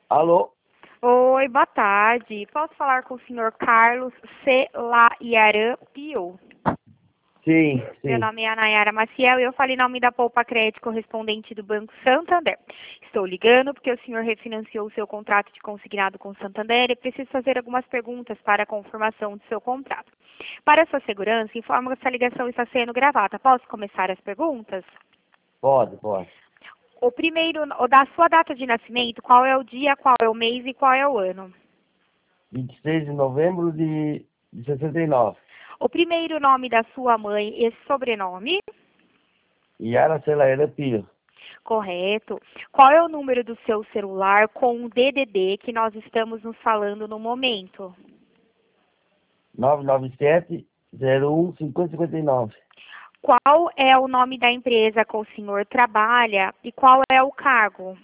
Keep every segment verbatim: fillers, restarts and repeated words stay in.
Alô? Oi, boa tarde. Posso falar com o senhor Carlos Celaiaran Pio? Sim, Meu sim. nome é Anayara Maciel e eu falo em nome da Poupa Crédito correspondente do Banco Santander. Estou ligando porque o senhor refinanciou o seu contrato de consignado com o Santander e preciso fazer algumas perguntas para a confirmação do seu contrato. Para sua segurança, informo que essa ligação está sendo gravada. Posso começar as perguntas? Pode, pode. O primeiro, o da sua data de nascimento, qual é o dia, qual é o mês e qual é o ano? vinte e seis de novembro de, de sessenta e nove. O primeiro nome da sua mãe e sobrenome? Yara Celaera Pio. Correto. Qual é o número do seu celular com o D D D que nós estamos nos falando no momento? nove nove sete, zero um, cinco cinco nove. Qual é o nome da empresa que o senhor trabalha e qual é o cargo?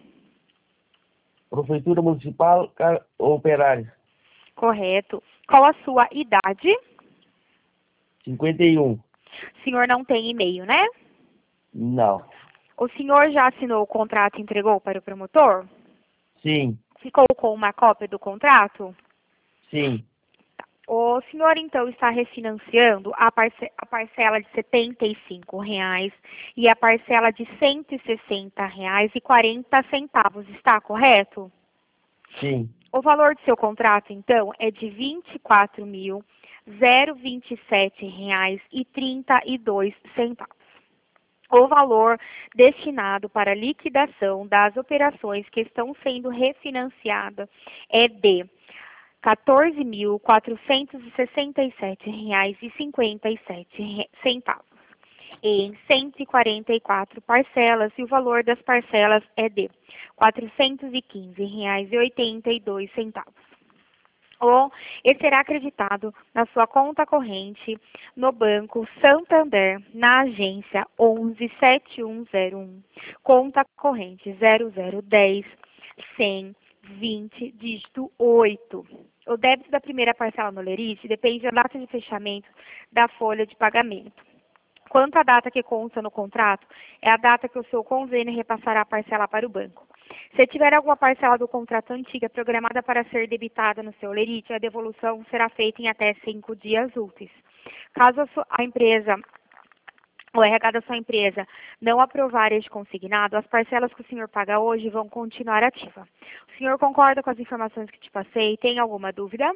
Prefeitura Municipal Car- Operário. Correto. Qual a sua idade? cinquenta e um. O senhor não tem e-mail, né? Não. O senhor já assinou o contrato e entregou para o promotor? Sim, Ficou com uma cópia do contrato? sim, O senhor, então, está refinanciando a, parce a parcela de setenta e cinco reais e a parcela de cento e sessenta reais e quarenta centavos, está correto? sim. O valor do seu contrato, então, é de vinte e quatro mil, vinte e sete reais e trinta e dois centavos. O valor destinado para liquidação das operações que estão sendo refinanciadas é de quatorze mil, quatrocentos e sessenta e sete reais e cinquenta e sete centavos em cento e quarenta e quatro parcelas e o valor das parcelas é de quatrocentos e quinze reais e oitenta e dois centavos. Ou ele será acreditado na sua conta corrente no Banco Santander, na agência onze sete um zero um, conta corrente zero zero um zero, cem, vinte, dígito oito. O débito da primeira parcela no Lerite depende da data de fechamento da folha de pagamento. Quanto à data que consta no contrato, é a data que o seu convênio repassará a parcela para o banco. Se tiver alguma parcela do contrato antiga programada para ser debitada no seu lerite, a devolução será feita em até cinco dias úteis. Caso a empresa, o R H da sua empresa, não aprovar este consignado, as parcelas que o senhor paga hoje vão continuar ativas. O senhor concorda com as informações que te passei? Tem alguma dúvida?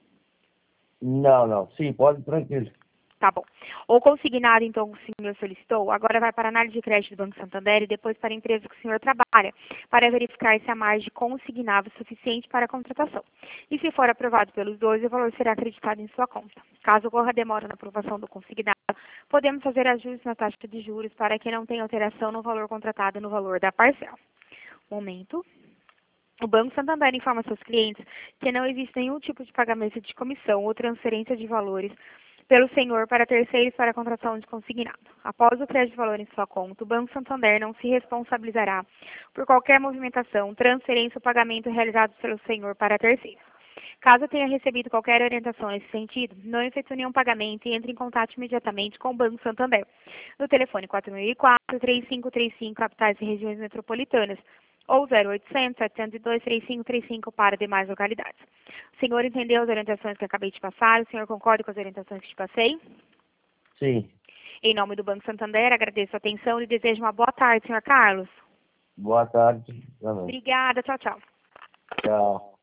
Não, não. Sim, pode, tranquilo. Tá bom. O consignado, então, que o senhor solicitou, agora vai para a análise de crédito do Banco Santander e depois para a empresa que o senhor trabalha, para verificar se a margem consignável é suficiente para a contratação. E se for aprovado pelos dois, o valor será acreditado em sua conta. Caso ocorra demora na aprovação do consignado, podemos fazer ajustes na taxa de juros para que não tenha alteração no valor contratado e no valor da parcela. Momento. O Banco Santander informa seus clientes que não existe nenhum tipo de pagamento de comissão ou transferência de valores pelo senhor para terceiros para a contratação de consignado. Após o crédito de valor em sua conta, o Banco Santander não se responsabilizará por qualquer movimentação, transferência ou pagamento realizados pelo senhor para terceiros. Caso tenha recebido qualquer orientação nesse sentido, não efetue nenhum pagamento e entre em contato imediatamente com o Banco Santander. No telefone quatro mil e quatro, três cinco três cinco, capitais e regiões metropolitanas, ou zero oitocentos, setecentos e dois, trinta e cinco trinta e cinco para demais localidades. O senhor entendeu as orientações que acabei de passar? O senhor concorda com as orientações que te passei? Sim. Em nome do Banco Santander, agradeço a atenção e desejo uma boa tarde, senhor Carlos. Boa tarde também. Obrigada, tchau, tchau. Tchau.